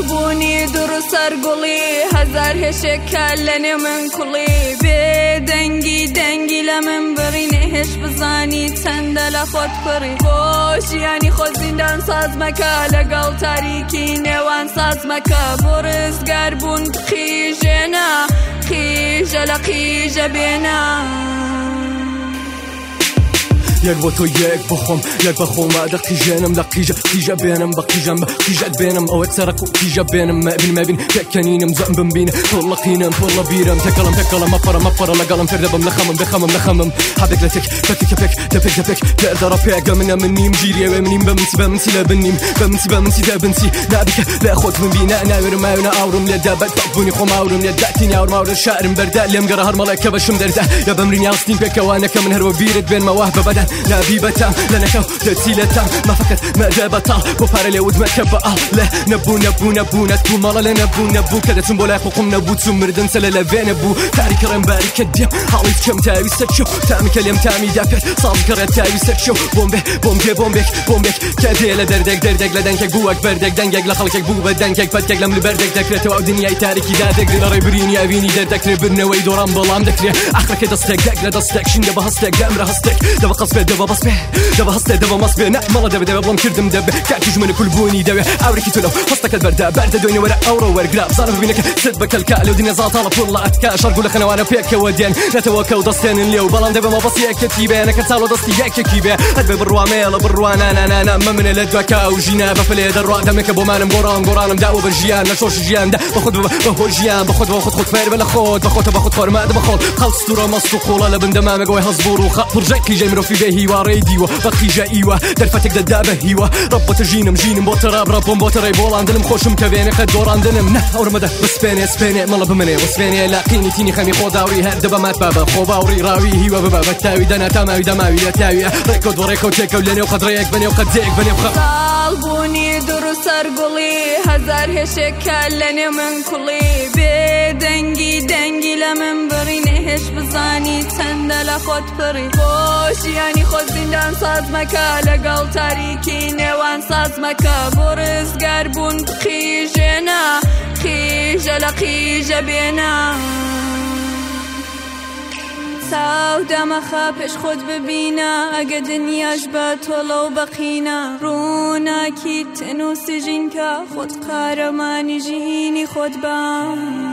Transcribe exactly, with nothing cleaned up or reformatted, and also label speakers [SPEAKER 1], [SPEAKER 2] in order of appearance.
[SPEAKER 1] ساڵبوونی دوڕ سەرگوڵی هەزار هێشێکە لەنێ من کوڵی بێ دەنگی دەنگی لە من بڕینێ هێش بزانی چەندە لە خۆت پڕی بۆ ژیانی خۆت زیندان ساز مەکە لەگەڵ تاریکی نێوان ساز مەکە بۆ ڕزگار بوون قیژێنە قیژە لە قیژە بێنە
[SPEAKER 2] یەک بۆ تۆ یەک بخۆم یەک بەخۆمە دە قیژێنم لە قیژە قیژە بێنم بە قیژەم بە قیژەت بێنم ئەوە سەرک و قیژە بێنم مەبین مەبین پێکەنینم زەم بمبینە پڕ لە قینم پڕ لە بیرم تێکەڵم تێکەڵم مەپەڕە مەپەڕە لەگەڵم فێردەبم لە خەمم بخەمم لە خەمم هەبێک لە تێک پێکێکە پێک دەپێک دەپێک تێدەڕە پێگە منە من نیم ژیریەوێ منیم بە منسی بە منسی لە بنیم بە منسی بە منسی دە بنسی نابیکە لە خۆت بمبینە ناوێرم ماوێنە ئاورم لێدا بەدبوونی خۆم ئاورم لێداتینی ئاورم ئاورە شارم بەردا لێم گەڕە هەرمەڵێکە بەشم دەردا یا بەمرینی ئاستین پێکەوانەکە من هەروە بیرت بێنمەوە بەبەدەن نابی بەتام لەنەکەو دەچیلەتام مەفەکەت مەدە بەتاڵ بۆ پارە لێوت مەکە بەئاڵ لە نەبوو نەبوو نەبوونەت بوو مەڵە لە نەبوو نەبوو کە دەچم بۆ لای خۆقم نەبوو چوو مردن سەلە لە وێنە بوو تاریکە ڕێمباریکە دێم هەڵی بکەم تاویستە چۆ تامیکە لێم تامیدا کرد ساڵکە ڕێت تاویستە چۆ بۆمبێ بۆمبێ بۆمبێک بۆمبێک کە دێ لە دەردێک دەردێک لە دەنگێک بووەک بەردێک دەنگێک لە خەڵکێک بوو بە دەنگێک پەتێک لەم لەبەردێک دەکرێتەوە ئەو دنیای تاریکی دادەگری لە ڕێی برینی ئەوینی دەردەکرێ برنەوەی دۆڕان بەڵام دەکرێ ئاخرەکە دەستێک دەگرە دەستێک شین دەبە هەستێک دەمرە هەستێک دەبە قەسبێ دەبە بەسبێ دەبە هەستێ دەبە مەسبێ نە مەڵە دەبێ دەبێ بڵم کردم دەبێ کاکیش منە کولبوونی دەوێ ئاورێکی تۆ لەو هەستەکەت بەردا بەردە دوێنێ وەرە ئەوڕۆ وەرگرا بزانم ببینەکە سد بەکەلکا لەو دنیا زاتاڵە پڕ لە ئەتکا شەڕگو لە خەنەوانە پێکەوە دێن نەتەوە کەو دەستێنن لێو بەڵام دەبێ مەبەستی یەکێکی بێ نەکە چاڵۆ دەستی یەکێکی بێ هەت بێ بڕوامەیە لە بڕوانانانانە مە منە لە دوکە و ژینە بەفلێ دەڕوا دەمێکە بۆمانم گۆڕان گۆڕانم داوە بە ژیان لە شۆش ژیاندا بەخۆت بەهۆ ژیان بەخۆت بە خۆت خۆت فێر بە لە خۆت بەخۆتە بەخۆت خۆرمادە بەخۆت خەڵ ستورە مەست و قوڵە لە بندەمامەگەوەی هەزبوڕ و خە پڕژەی قیژەی مرۆڤی بێ هیوارەی دیوە بە قیژە ئیوە دەرفەتێک دەدا بە هیوە ڕەب بۆتە ژینم ژینم بۆ تەراب ڕەبم بۆ تەڕێی بۆڵاندنم خۆشم کە وێنەکەت دۆڕاندنم نە ئەوڕمەدە بسپێنێ سپێنێ مەڵە بمنێ وسپێنێ لە قینی تینی خەمی خۆداوری هەر دەبە مات بابە خۆ باوڕی ڕاوی هیوە ببە بە تاوی دەنا تاماوی دەماوی لە تاویە ڕێکۆ دۆ ڕێکۆ تێکە و لەنێو قەدڕەیەک بەنێو قەدێک بەنێو خە
[SPEAKER 1] ساڵبوونی دوڕ سەرگوڵی هەزار هێشێکە لەنێ من کوڵی بێ دەنگی دەنگی لە من بڕینێ هێش بزانی چەندە لە خۆت پڕی بۆ ژیانی خۆت زیندان ساز مەکە لەگەڵ تاریکی نێوان ساز مەکە بۆ ڕزگار بوون قیژێنە قیژە لە قیژە بێنە چاو دەمەخە پێش خۆت ببینە ئەگە دنیاش بە تۆڵە و بەقینە ڕووناکی تەن و سژینکە خۆت قارەمانی ژینی خۆت بە